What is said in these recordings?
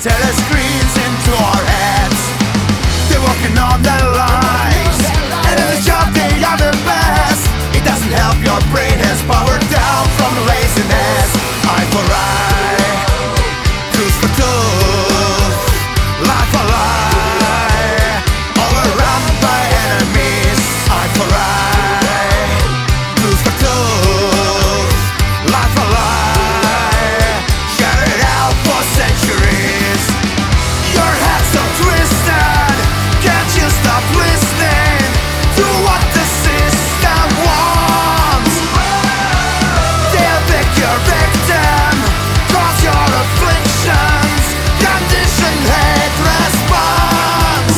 telescreens into our heads. They're working on their lives, and in the job they are the best. It doesn't help, your brain has powered down from laziness. Eye for eye, tooth for tooth, life for lie, overrun by enemies. Eye for eye, tooth for tooth, life for lie, shattered out for centuries. Your head's so twisted, can't you stop listening to what the system wants? They'll pick your victim, cause your afflictions, conditioned hate response.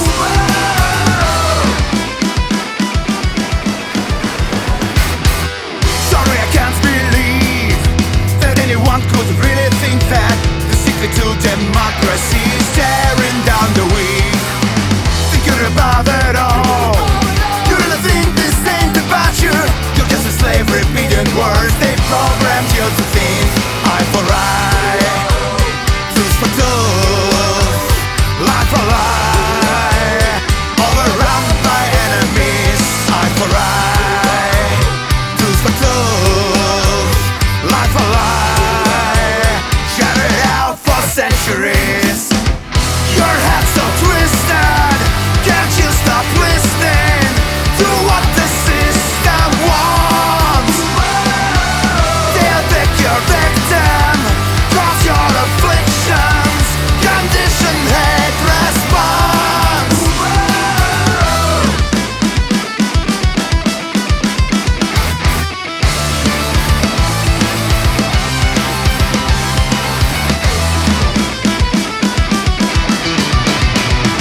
Sorry, I can't believe that anyone could really think that the secret to democracy is tearing down the weak. Thinking about it all, you really think this ain't about you? You're just a slave repeating words they programmed you to think. Eye for eye, tooth for tooth, life for lie, overrun by enemies. Eye for eye, tooth for tooth, life for lie, shattered out for centuries. Your head's so twisted, can't you stop listening to what the system wants? They'll pick your victim, cause your afflictions, conditioned hate response.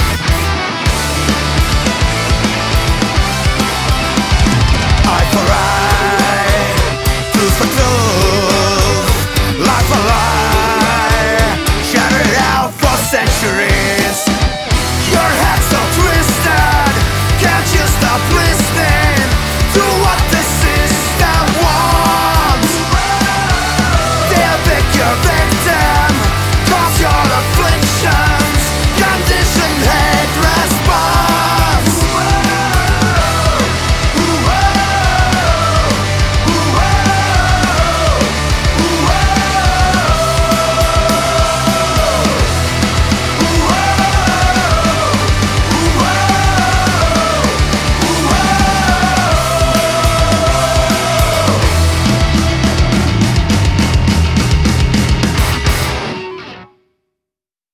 Eye for eye,